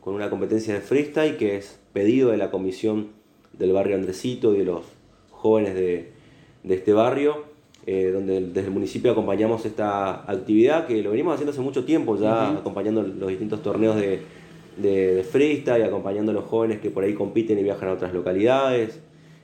con una competencia de freestyle que es pedido de la comisión del barrio Andresito y de los jóvenes de este barrio, donde desde el municipio acompañamos esta actividad que lo venimos haciendo hace mucho tiempo ya, acompañando los distintos torneos de freestyle, acompañando a los jóvenes que por ahí compiten y viajan a otras localidades.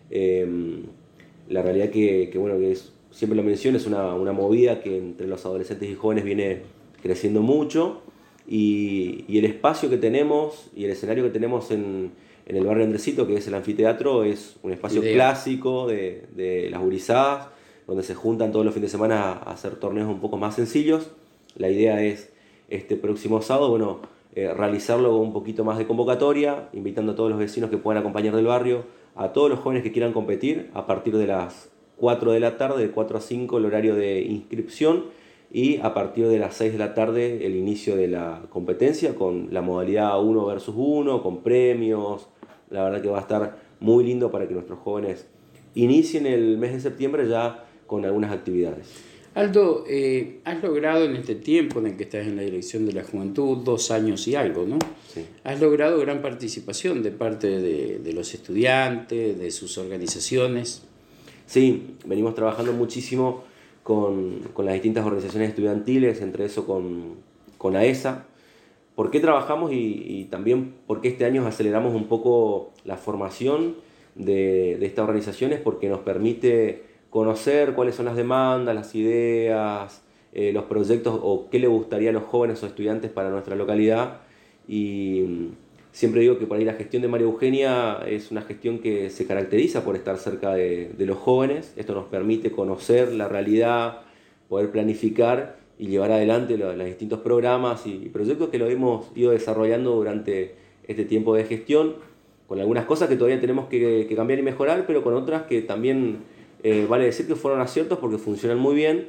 La realidad que bueno, que siempre lo menciono, es una movida que entre los adolescentes y jóvenes viene creciendo mucho, y el espacio que tenemos y el escenario que tenemos en el barrio Andresito, que es el anfiteatro, es un espacio clásico de las gurizadas, donde se juntan todos los fines de semana a hacer torneos un poco más sencillos. La idea es este próximo sábado, bueno, realizarlo con un poquito más de convocatoria, invitando a todos los vecinos que puedan acompañar del barrio, a todos los jóvenes que quieran competir, a partir de las 4 de la tarde, de 4 a 5 el horario de inscripción, y a partir de las 6 de la tarde el inicio de la competencia con la modalidad 1 versus 1, con premios. La verdad que va a estar muy lindo para que nuestros jóvenes inicien el mes de septiembre ya con algunas actividades. Aldo, has logrado en este tiempo en el que estás en la dirección de la juventud, 2 años y algo, ¿no? Sí. Has logrado gran participación de parte de los estudiantes, de sus organizaciones. Sí, venimos trabajando muchísimo con las distintas organizaciones estudiantiles, entre eso con AESA. ¿Por qué trabajamos y también por qué este año aceleramos un poco la formación de estas organizaciones? Porque nos permite conocer cuáles son las demandas, las ideas, los proyectos o qué le gustaría a los jóvenes o estudiantes para nuestra localidad. Y siempre digo que por ahí la gestión de María Eugenia es una gestión que se caracteriza por estar cerca de los jóvenes. Esto nos permite conocer la realidad, poder planificar y llevar adelante los distintos programas y proyectos que lo hemos ido desarrollando durante este tiempo de gestión, con algunas cosas que todavía tenemos que cambiar y mejorar, pero con otras que también vale decir que fueron aciertos porque funcionan muy bien,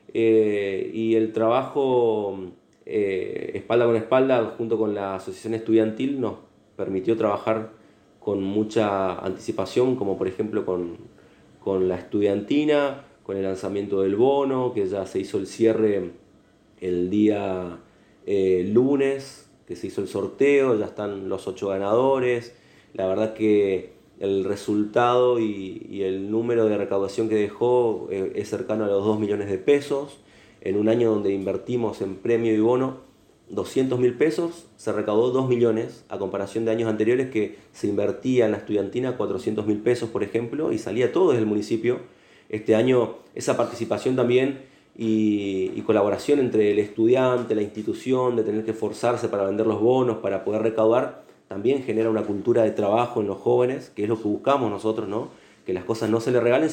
y el trabajo espalda con espalda junto con la asociación estudiantil nos permitió trabajar con mucha anticipación, como por ejemplo con la estudiantina, con el lanzamiento del bono, que ya se hizo el cierre el día lunes, que se hizo el sorteo, ya están los 8 ganadores. La verdad que el resultado y el número de recaudación que dejó es cercano a los 2 millones de pesos. En un año donde invertimos en premio y bono 200.000 pesos, se recaudó 2 millones, a comparación de años anteriores que se invertía en la estudiantina 400.000 pesos, por ejemplo, y salía todo desde el municipio. Este año esa participación también y colaboración entre el estudiante, la institución, de tener que esforzarse para vender los bonos, para poder recaudar, también genera una cultura de trabajo en los jóvenes, que es lo que buscamos nosotros, ¿no? Que las cosas no se les regalen,